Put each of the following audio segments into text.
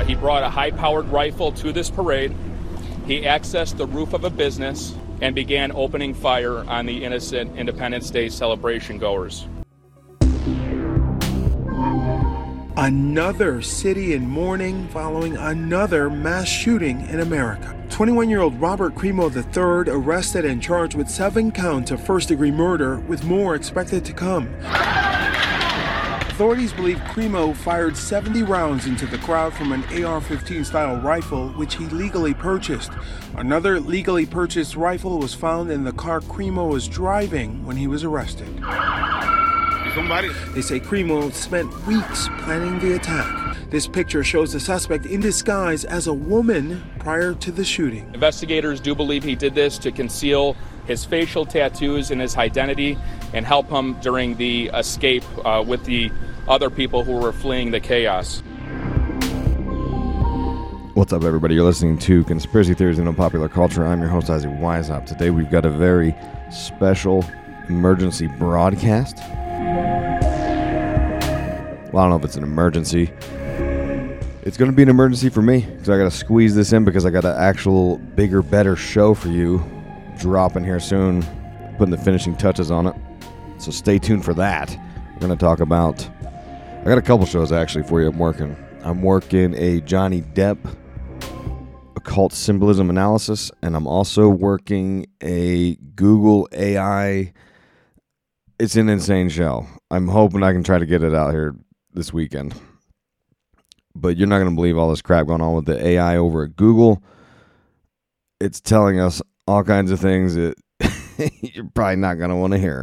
He brought a high-powered rifle to this parade. He accessed the roof of a business and began opening fire on the innocent Independence Day celebration goers. Another city in mourning following another mass shooting in America. 21-year-old Robert Crimo III arrested and charged with 7 counts of first-degree murder, with more expected to come. Authorities believe Crimo fired 70 rounds into the crowd from an AR-15 style rifle, which he legally purchased. Another legally purchased rifle was found in the car Crimo was driving when he was arrested. They say Crimo spent weeks planning the attack. This picture shows the suspect in disguise as a woman prior to the shooting. Investigators do believe he did this to conceal his facial tattoos and his identity and help him during the escape with the other people who were fleeing the chaos. What's up, everybody? You're listening to Conspiracy Theories and Unpopular Culture. I'm your host, Isaac Weishaupt. Today we've got a very special emergency broadcast. Well, I don't know if it's an emergency. It's going to be an emergency for me because I got to squeeze this in because I got an actual bigger, better show for you dropping here soon, putting the finishing touches on it. So stay tuned for that. We're going to talk about, I got a couple shows actually for you. I'm working a Johnny Depp occult symbolism analysis, and I'm also working a Google AI. It's an insane show. I'm hoping I can try to get it out here this weekend. But you're not going to believe all this crap going on with the AI over at Google. It's telling us all kinds of things that you're probably not going to want to hear.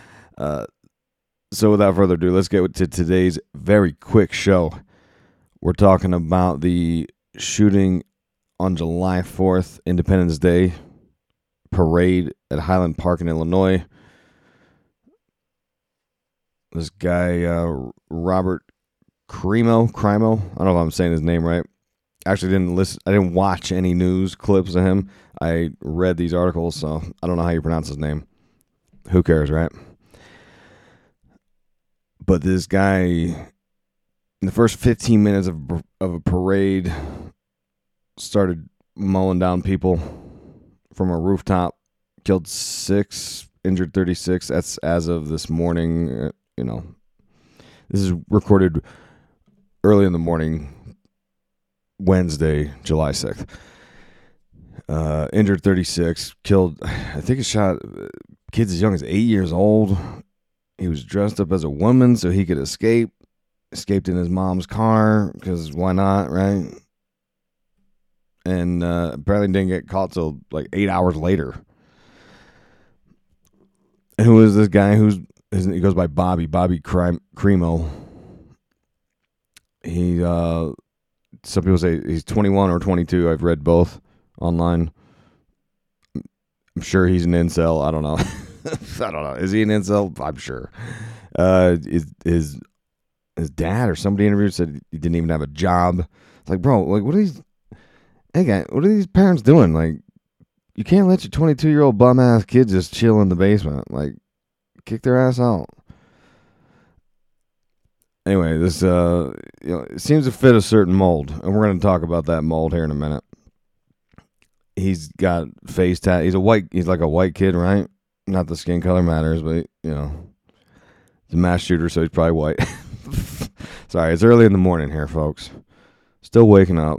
So without further ado, let's get to today's very quick show. We're talking about the shooting on July 4th, Independence Day parade at Highland Park in Illinois. This guy, Robert Crimo, I don't know if I'm saying his name right. Actually, I didn't watch any news clips of him. I read these articles, so I don't know how you pronounce his name. Who cares, right? But this guy, in the first 15 minutes of a parade, started mowing down people from a rooftop, killed 6, injured 36. That's as of this morning. This is recorded early in the morning, Wednesday, July 6th. Injured 36, killed, I think he shot kids as young as 8 years old. He was dressed up as a woman so he could escape. Escaped in his mom's car, because why not, right? And apparently didn't get caught till like 8 hours later. And who is this guy? He goes by Bobby Crimo. He, some people say he's 21 or 22. I've read both online. I'm sure he's an incel. I don't know. I don't know. Is he an incel? I'm sure. His dad or somebody interviewed said he didn't even have a job. It's like, bro, like, what are these parents doing? Like, you can't let your 22-year-old bum-ass kid just chill in the basement. Like, kick their ass out. Anyway, this it seems to fit a certain mold, and we're going to talk about that mold here in a minute. He's got face tat. He's like a white kid, right? Not the skin color matters, but he's a mass shooter, so he's probably white. Sorry, it's early in the morning here, folks. Still waking up.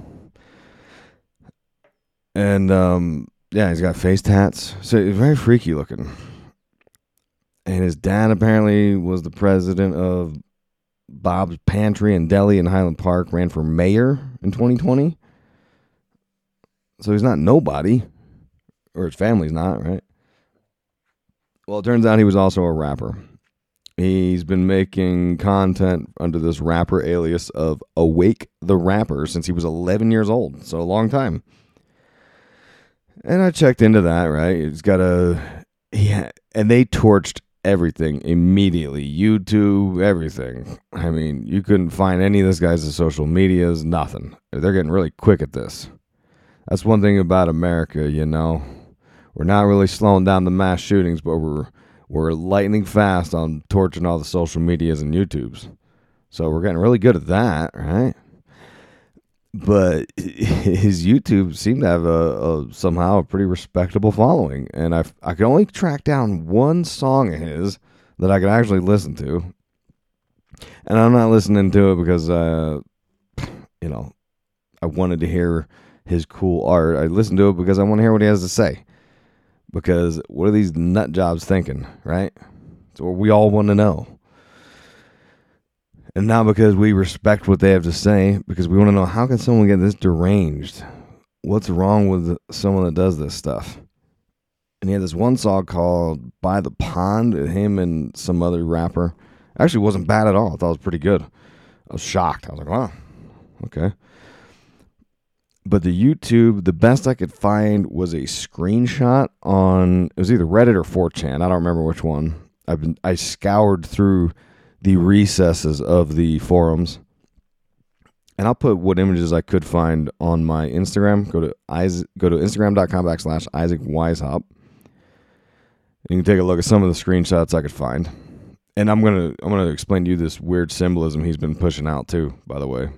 And he's got face tats. So he's very freaky looking. And his dad apparently was the president of Bob's Pantry and Deli in Highland Park, ran for mayor in 2020. So he's not nobody. Or his family's not, right? Well, it turns out he was also a rapper. He's been making content under this rapper alias of Awake the Rapper since he was 11 years old. So a long time. And I checked into that, right? And they torched everything immediately. YouTube, everything. I mean, you couldn't find any of this guy's social medias, nothing. They're getting really quick at this. That's one thing about America, We're not really slowing down the mass shootings, but we're lightning fast on torching all the social medias and YouTubes. So we're getting really good at that, right? but his YouTube seemed to have somehow a pretty respectable following, and I could only track down one song of his that I could actually listen to, and I'm not listening to it because I wanted to hear his cool art. I listened to it because I want to hear what he has to say. Because what are these nut jobs thinking, right? It's what we all want to know. And not because we respect what they have to say, because we want to know, how can someone get this deranged? What's wrong with someone that does this stuff? And he had this one song called By the Pond, him and some other rapper. Actually wasn't bad at all. I thought it was pretty good. I was shocked. I was like, wow, okay. But the YouTube, the best I could find was a screenshot on, it was either Reddit or 4chan. I don't remember which one. I scoured through the recesses of the forums, and I'll put what images I could find on my Instagram. Go to Instagram.com/Isaac Weishaupt. You can take a look at some of the screenshots I could find. And I'm gonna explain to you this weird symbolism he's been pushing out too, by the way.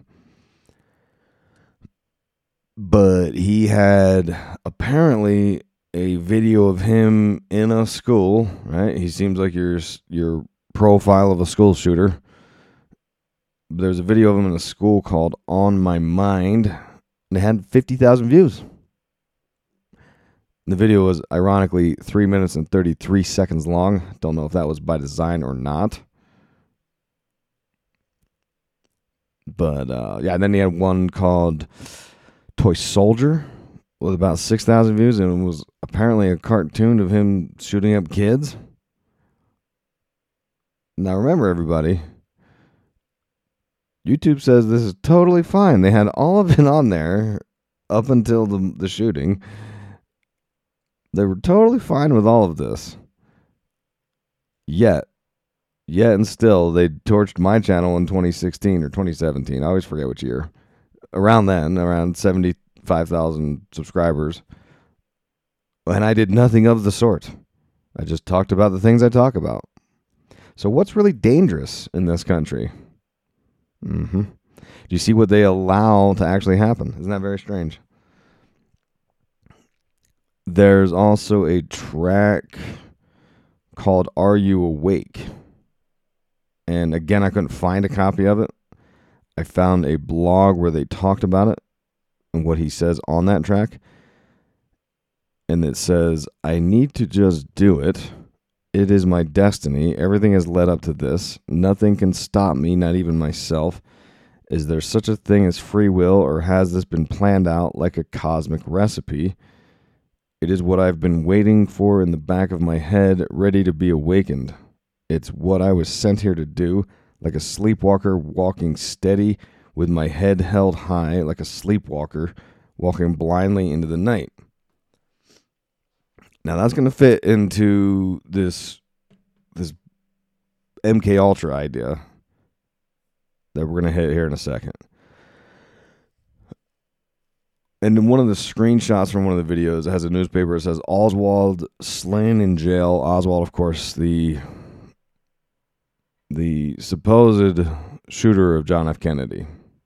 But he had apparently a video of him in a school, right? He seems like your profile of a school shooter. There's a video of him in a school called On My Mind, and it had 50,000 views. The video was ironically 3 minutes and 33 seconds long. Don't know if that was by design or not. But yeah, and then he had one called Toy Soldier with about 6,000 views, and it was apparently a cartoon of him shooting up kids. Now remember, everybody, YouTube says this is totally fine. They had all of it on there up until the shooting. They were totally fine with all of this. Yet and still, they torched my channel in 2016 or 2017. I always forget which year. Around then, around 75,000 subscribers. And I did nothing of the sort. I just talked about the things I talk about. So what's really dangerous in this country? Do you see what they allow to actually happen? Isn't that very strange? There's also a track called Are You Awake? And again, I couldn't find a copy of it. I found a blog where they talked about it and what he says on that track. And it says, I need to just do it. It is my destiny. Everything has led up to this. Nothing can stop me, not even myself. Is there such a thing as free will, or has this been planned out like a cosmic recipe? It is what I've been waiting for in the back of my head, ready to be awakened. It's what I was sent here to do. Like a sleepwalker walking steady with my head held high, like a sleepwalker walking blindly into the night. Now that's going to fit into this MK Ultra idea that we're going to hit here in a second. And in one of the screenshots from one of the videos, it has a newspaper. It says Oswald slain in jail. Oswald, of course, the supposed shooter of John F. Kennedy.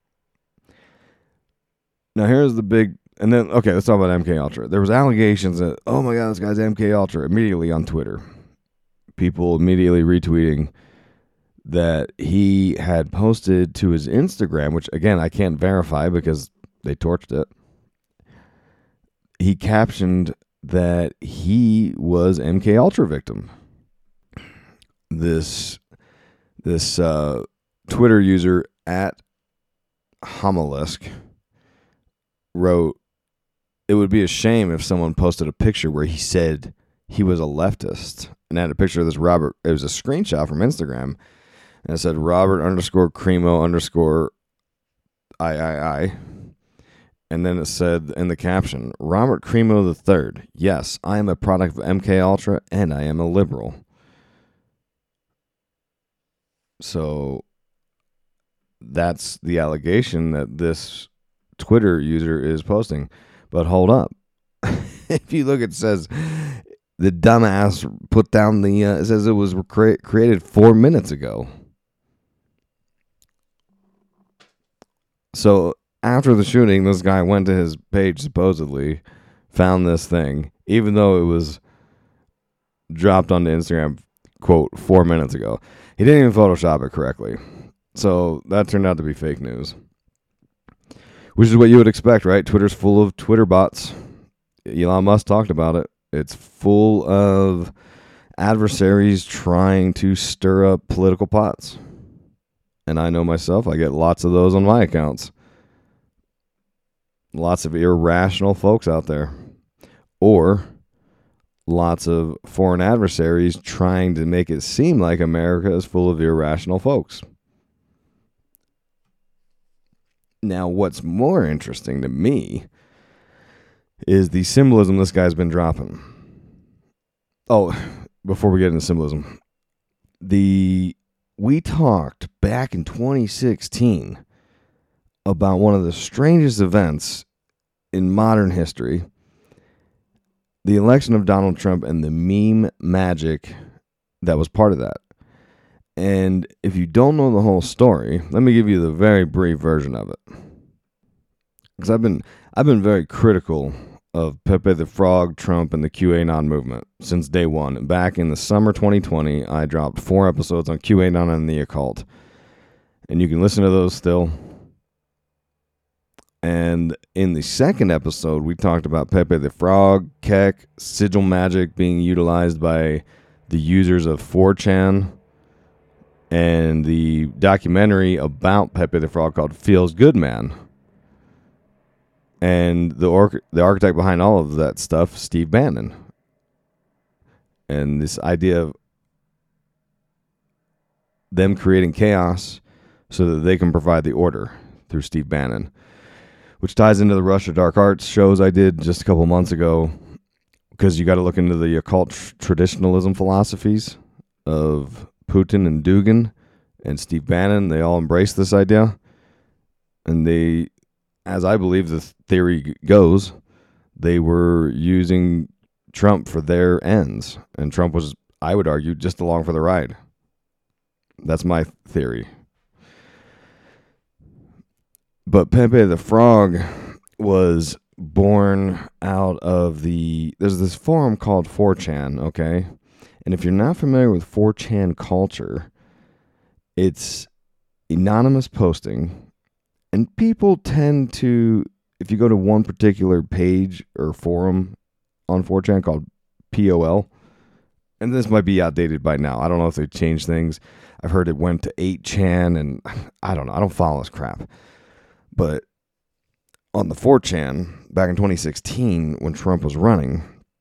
Now here's the big, and then, okay, let's talk about MK Ultra. There was allegations that, oh my God, this guy's MK Ultra, immediately on Twitter. People immediately retweeting that he had posted to his Instagram, which again, I can't verify because they torched it. He captioned that he was MK Ultra victim. This Twitter user at Homilisk wrote, it would be a shame if someone posted a picture where he said he was a leftist and had a picture of this Robert. It was a screenshot from Instagram, and it said Robert_Crimo_III. And then it said in the caption, Robert Crimo III. Yes, I am a product of MK Ultra and I am a liberal. So that's the allegation that this Twitter user is posting. But hold up. If you look, it says the dumbass put down it says it was created 4 minutes ago. So after the shooting, this guy went to his page, supposedly, found this thing, even though it was dropped onto Instagram, quote, 4 minutes ago. He didn't even Photoshop it correctly. So that turned out to be fake news. Which is what you would expect, right? Twitter's full of Twitter bots. Elon Musk talked about it. It's full of adversaries trying to stir up political pots. And I know myself, I get lots of those on my accounts. Lots of irrational folks out there. Or lots of foreign adversaries trying to make it seem like America is full of irrational folks. Now, what's more interesting to me is the symbolism this guy's been dropping. Oh, before we get into symbolism, we talked back in 2016 about one of the strangest events in modern history, the election of Donald Trump and the meme magic that was part of that. And if you don't know the whole story, let me give you the very brief version of it. Because I've been very critical of Pepe the Frog, Trump, and the QAnon movement since day one. Back in the summer 2020, I dropped 4 episodes on QAnon and the occult. And you can listen to those still. And in the second episode, we talked about Pepe the Frog, Kek, sigil magic being utilized by the users of 4chan, and the documentary about Pepe the Frog called Feels Good Man. And the architect behind all of that stuff, Steve Bannon. And this idea of them creating chaos so that they can provide the order through Steve Bannon, which ties into the Russia Dark Arts shows I did just a couple months ago, because you got to look into the occult traditionalism philosophies of Putin and Dugin and Steve Bannon. They all embrace this idea, and they, as I believe the theory goes, they were using Trump for their ends, and Trump was, I would argue, just along for the ride. That's my theory. But Pepe the Frog was born out of there's this forum called 4chan, okay? And if you're not familiar with 4chan culture, it's anonymous posting, and people tend to, if you go to one particular page or forum on 4chan called POL, and this might be outdated by now. I don't know if they changed things. I've heard it went to 8chan, and I don't know. I don't follow this crap. But on the 4chan, back in 2016, when Trump was running,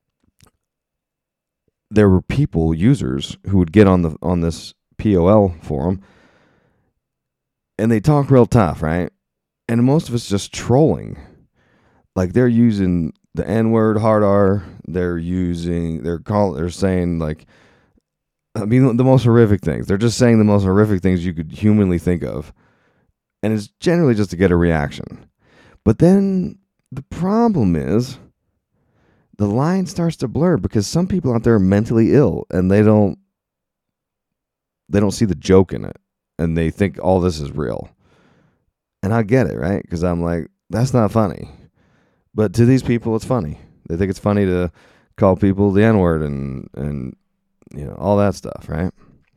there were people, users, who would get on this POL forum, and they talk real tough, right? And most of it's just trolling. Like, they're using the N-word, hard R. They're saying, like, I mean, the most horrific things. They're just saying the most horrific things you could humanly think of. And it's generally just to get a reaction. But then the problem is the line starts to blur, because some people out there are mentally ill and they don't see the joke in it, and they think all this is real. And I get it, right? Because I'm like, that's not funny. But to these people, it's funny. They think it's funny to call people the N-word and you know, all that stuff, right?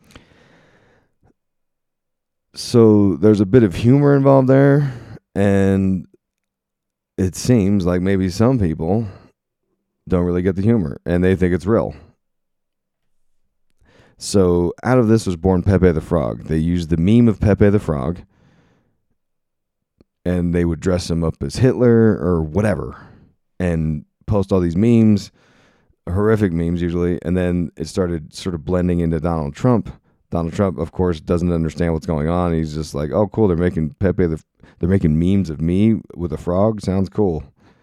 So there's a bit of humor involved there, and it seems like maybe some people don't really get the humor, and they think it's real. So out of this was born Pepe the Frog. They used the meme of Pepe the Frog, and they would dress him up as Hitler or whatever, and post all these memes, horrific memes usually, and then it started sort of blending into Donald Trump. Donald Trump, of course, doesn't understand what's going on. He's just like, "Oh, cool! They're making they're making memes of me with a frog. Sounds cool."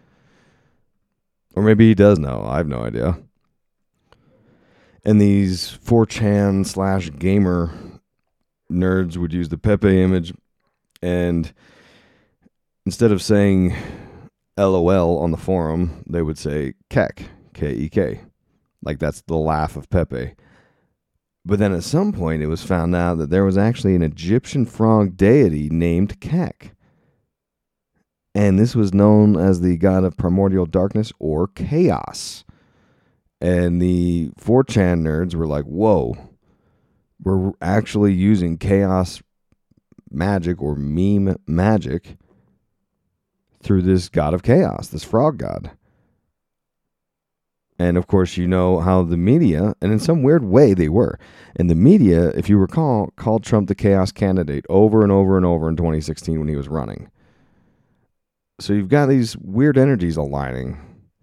Or maybe he does know. I have no idea. And these 4chan / gamer nerds would use the Pepe image, and instead of saying LOL on the forum, they would say Kek, K-E-K, like that's the laugh of Pepe. But then at some point it was found out that there was actually an Egyptian frog deity named Kek. And this was known as the god of primordial darkness or chaos. And the 4chan nerds were like, whoa, we're actually using chaos magic or meme magic through this god of chaos, this frog god. And of course, you know how the media, and in some weird way they were, and the media, if you recall, called Trump the chaos candidate over and over and over in 2016 when he was running. So you've got these weird energies aligning.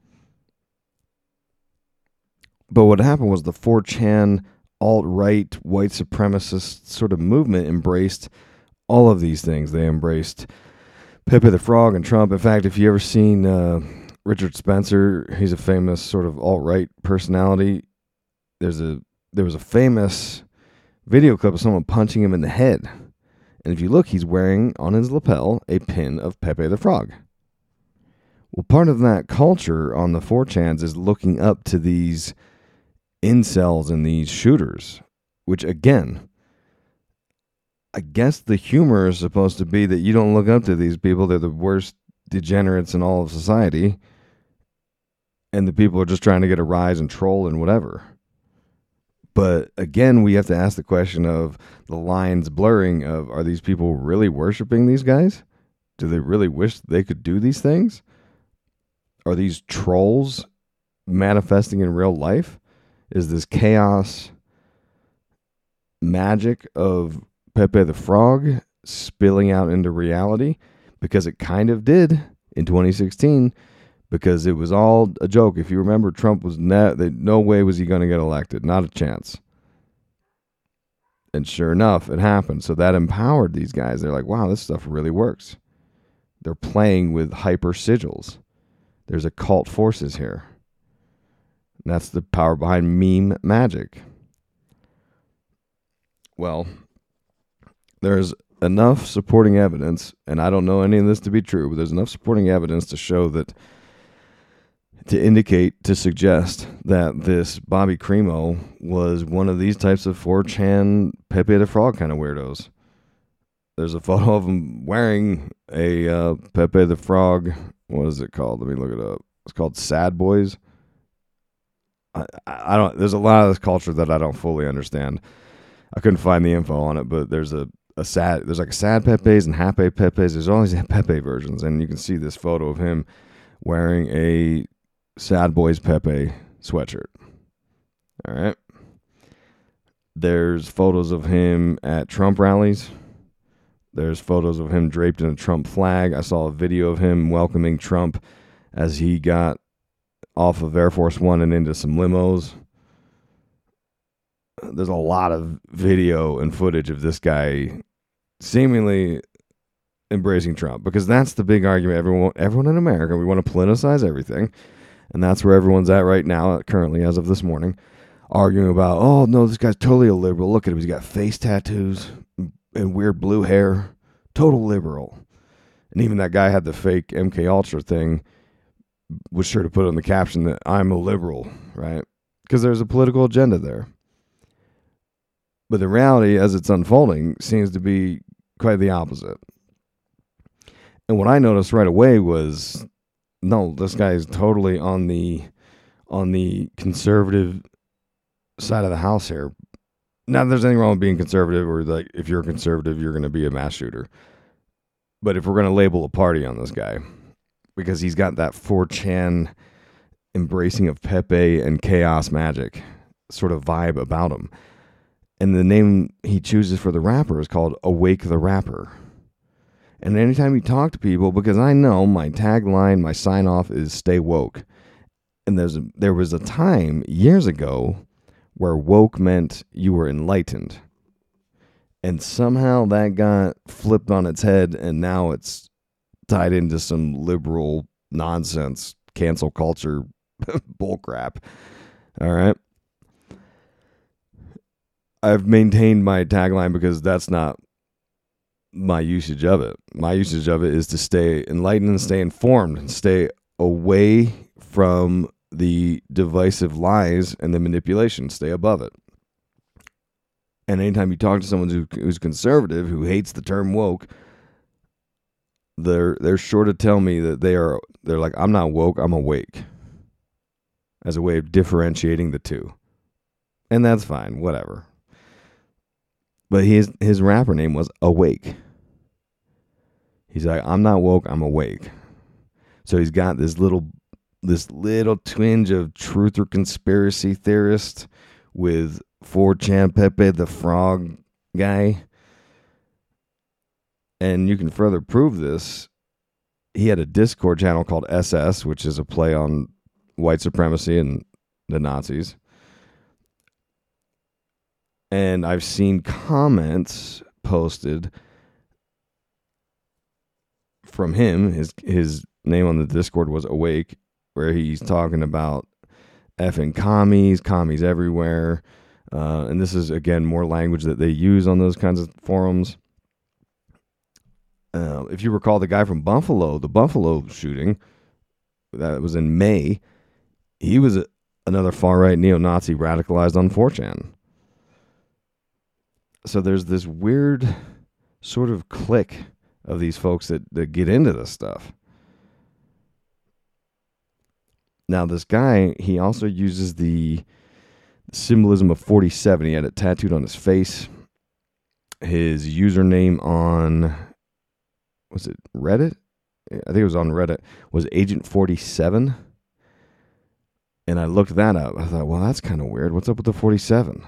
But what happened was the 4chan alt-right white supremacist sort of movement embraced all of these things. They embraced Pepe the Frog and Trump. In fact, if you ever seen Richard Spencer, he's a famous sort of alt-right personality. There was a famous video clip of someone punching him in the head. And if you look, he's wearing on his lapel a pin of Pepe the Frog. Well, part of that culture on the 4chans is looking up to these incels and these shooters, which again, I guess the humor is supposed to be that you don't look up to these people. They're the worst degenerates in all of society. And the people are just trying to get a rise and troll and whatever. But again, we have to ask the question of the lines blurring of, are these people really worshiping these guys? Do they really wish they could do these things? Are these trolls manifesting in real life? Is this chaos magic of Pepe the Frog spilling out into reality? Because it kind of did in 2016, because it was all a joke. If you remember, Trump was no way was he going to get elected. Not a chance. And sure enough, it happened. So that empowered these guys. They're like, wow, this stuff really works. They're playing with hyper sigils. There's occult forces here. And that's the power behind meme magic. Well, there's enough supporting evidence, and I don't know any of this to be true, but there's enough supporting evidence to show that, to suggest that this Bobby Crimo was one of these types of 4chan Pepe the Frog kind of weirdos. There's a photo of him wearing a Pepe the Frog. What is it called? Let me look it up. It's called Sad Boys. I don't. There's a lot of this culture that I don't fully understand. I couldn't find the info on it, but there's there's like a sad Pepe's and happy Pepe's. There's all these Pepe versions, and you can see this photo of him wearing a Sad Boys Pepe sweatshirt. All right. There's photos of him at Trump rallies. There's photos of him draped in a Trump flag. I saw a video of him welcoming Trump as he got off of Air Force One and into some limos. There's a lot of video and footage of this guy seemingly embracing Trump, because that's the big argument. Everyone in America, we want to politicize everything, and that's where everyone's at right now, currently, as of this morning, arguing about, oh, no, this guy's totally a liberal. Look at him. He's got face tattoos and weird blue hair. Total liberal. And even that guy had the fake MK Ultra thing, was sure to put in the caption that I'm a liberal, right? Because there's a political agenda there. But the reality, as it's unfolding, seems to be quite the opposite. And what I noticed right away was, no, this guy is totally on the conservative side of the house here. Not that there's anything wrong with being conservative, or like if you're a conservative, you're going to be a mass shooter. But if we're going to label a party on this guy, because he's got that 4chan embracing of Pepe and chaos magic sort of vibe about him. And the name he chooses for the rapper is called Awake the Rapper. And anytime you talk to people, because I know my tagline, my sign off is stay woke. And there was a time years ago where woke meant you were enlightened. And somehow that got flipped on its head, and now it's tied into some liberal nonsense, cancel culture bullcrap. All right. I've maintained my tagline because that's not my usage of it. My usage of it is to stay enlightened and stay informed and stay away from the divisive lies and the manipulation. Stay above it. And anytime you talk to someone who's conservative, who hates the term woke, they're sure to tell me that they're like, I'm not woke, I'm awake, as a way of differentiating the two. And that's fine, whatever. But his rapper name was Awake. He's like, I'm not woke, I'm awake. So he's got this little twinge of truth or conspiracy theorist with 4chan Pepe the Frog guy. And you can further prove this. He had a Discord channel called SS, which is a play on white supremacy and the Nazis. And I've seen comments posted from him. His name on the Discord was Awake, where he's talking about effing commies everywhere. And this is, again, more language that they use on those kinds of forums. If you recall the guy from Buffalo, the Buffalo shooting, that was in May, he was another far-right neo-Nazi radicalized on 4chan. So there's this weird sort of clique of these folks that get into this stuff. Now, this guy, he also uses the symbolism of 47. He had it tattooed on his face. His username on, was it Reddit? I think it was on Reddit, was Agent 47. And I looked that up. I thought, well, that's kind of weird. What's up with the 47?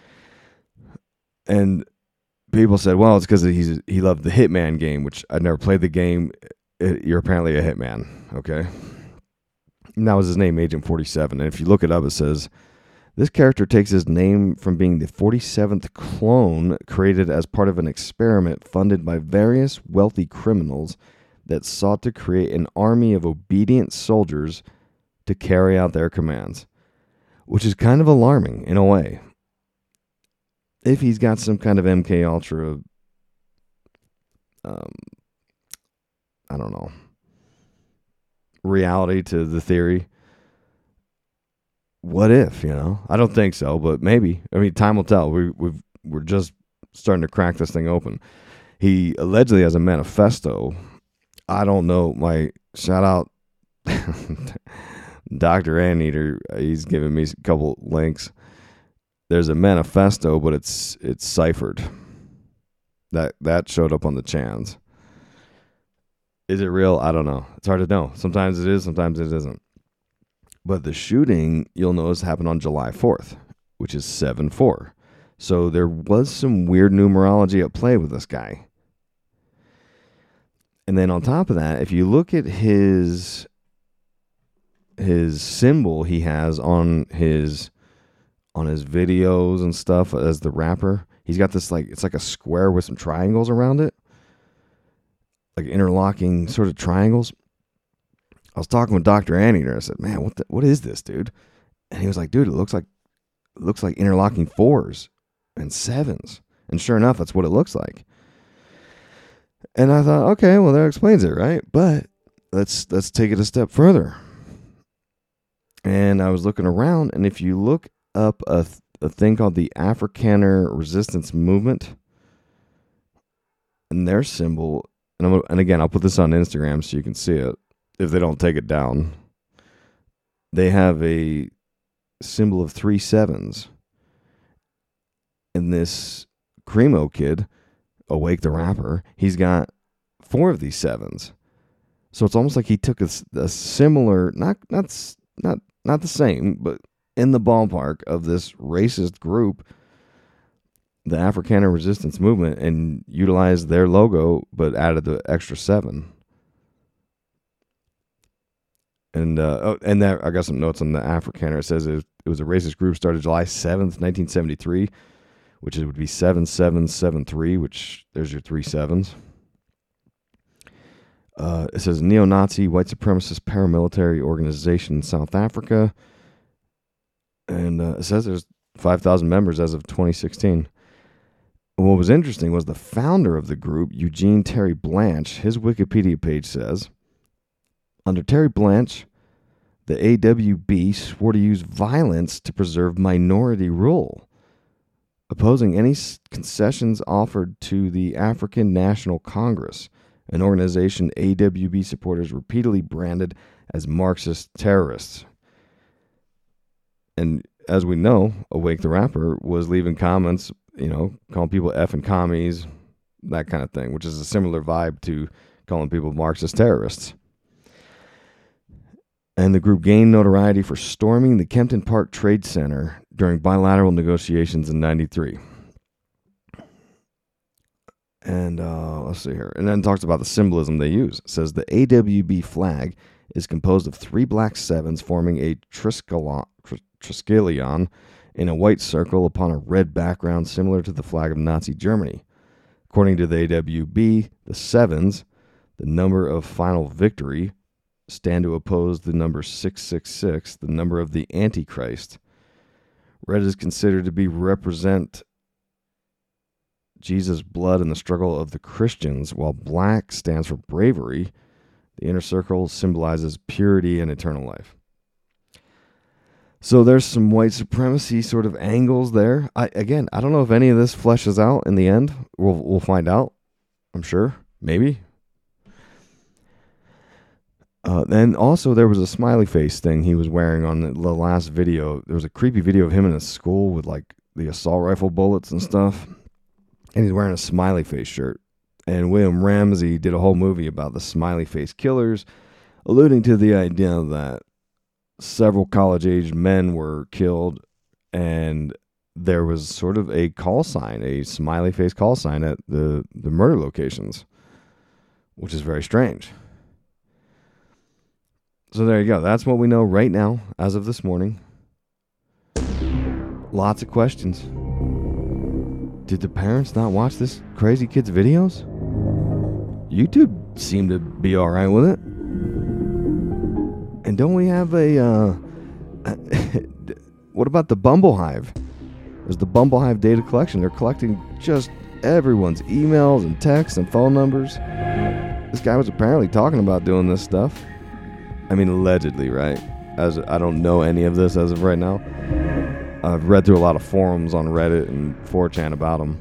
And people said, well, it's because he loved the Hitman game, which I'd never played the game. You're apparently a hitman, okay? And that was his name, Agent 47. And if you look it up, it says, this character takes his name from being the 47th clone created as part of an experiment funded by various wealthy criminals that sought to create an army of obedient soldiers to carry out their commands, which is kind of alarming in a way. If he's got some kind of MK Ultra, I don't know, reality to the theory. What if, I don't think so, but maybe. I mean, time will tell. We're just starting to crack this thing open. He allegedly has a manifesto. I don't know. My shout out, Dr. Anteater. He's giving me a couple links. There's a manifesto, but it's ciphered. That showed up on the chans. Is it real? I don't know. It's hard to know. Sometimes it is, sometimes it isn't. But the shooting, you'll notice, happened on July 4th, which is 7/4. So there was some weird numerology at play with this guy. And then on top of that, if you look at his symbol he has on his videos and stuff as the rapper, he's got this, it's like a square with some triangles around it, like interlocking sort of triangles. I was talking with Dr. Anteater. I said, man, what is this, dude? And he was like, dude, it looks like interlocking 4s and 7s. And sure enough, that's what it looks like. And I thought, okay, well, that explains it, right? But let's take it a step further. And I was looking around, and if you look up a thing called the Afrikaner Resistance Movement, and their symbol, and again, I'll put this on Instagram so you can see it, if they don't take it down. They have a symbol of 3 7s. And this Cremo kid, Awake the rapper, he's got 4 of these 7s. So it's almost like he took a similar, not the same, but in the ballpark of this racist group, the Afrikaner Resistance Movement, and utilized their logo, but added the extra 7. And there, I got some notes on the Afrikaner. It says it was a racist group started July 7th, 1973, which would be 7773, which there's your 3 7s. It says neo-Nazi, white supremacist paramilitary organization in South Africa. And it says there's 5,000 members as of 2016. What was interesting was the founder of the group, Eugene Terry Blanche, his Wikipedia page says, under Terry Blanche, the AWB swore to use violence to preserve minority rule, opposing any concessions offered to the African National Congress an organization AWB supporters repeatedly branded as Marxist terrorists. And as we know, Awake the Rapper was leaving comments, calling people effing commies, that kind of thing, which is a similar vibe to calling people Marxist terrorists. And the group gained notoriety for storming the Kempton Park Trade Center during bilateral negotiations in 93. And let's see here. And then talks about the symbolism they use. It says the AWB flag is composed of 3 black sevens forming a triskelion in a white circle upon a red background similar to the flag of Nazi Germany. According to the AWB, the sevens, the number of final victory, stand to oppose the number 666, the number of the Antichrist. Red is considered to represent Jesus' blood in the struggle of the Christians, while black stands for bravery. The inner circle symbolizes purity and eternal life. So there's some white supremacy sort of angles there. I don't know if any of this fleshes out in the end. We'll find out, I'm sure. Maybe. And also there was a smiley face thing he was wearing on the last video. There was a creepy video of him in a school with like the assault rifle bullets and stuff. And he's wearing a smiley face shirt. And William Ramsey did a whole movie about the smiley face killers, alluding to the idea that several college-aged men were killed, and there was sort of a call sign, a smiley face call sign at the murder locations, which is very strange. So there you go. That's what we know right now, as of this morning. Lots of questions. Did the parents not watch this crazy kid's videos? YouTube seemed to be all right with it. And don't we have what about the Bumble Hive? There's the Bumble Hive data collection. They're collecting just everyone's emails and texts and phone numbers. This guy was apparently talking about doing this stuff. I mean, allegedly, right? As I don't know any of this as of right now. I've read through a lot of forums on Reddit and 4chan about them.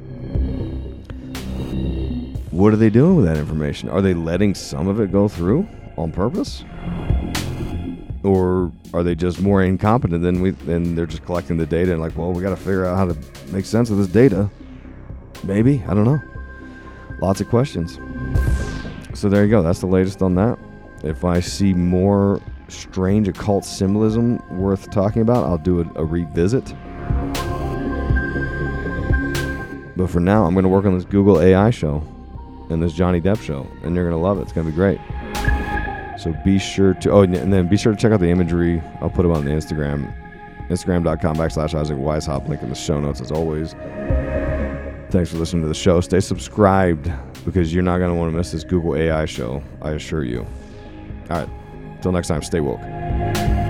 What are they doing with that information? Are they letting some of it go through on purpose? Or are they just more incompetent than they're just collecting the data and like, well, we got to figure out how to make sense of this data. Maybe. I don't know. Lots of questions. So there you go. That's the latest on that. If I see more strange occult symbolism worth talking about, I'll do a revisit. But for now, I'm going to work on this Google AI show and this Johnny Depp show, and you're going to love it. It's going to be great. So be sure to, and then be sure to check out the imagery. I'll put them on the Instagram, instagram.com/Isaac Weishaupt, link in the show notes as always. Thanks for listening to the show. Stay subscribed because you're not going to want to miss this Google AI show, I assure you. All right. Until next time, stay woke.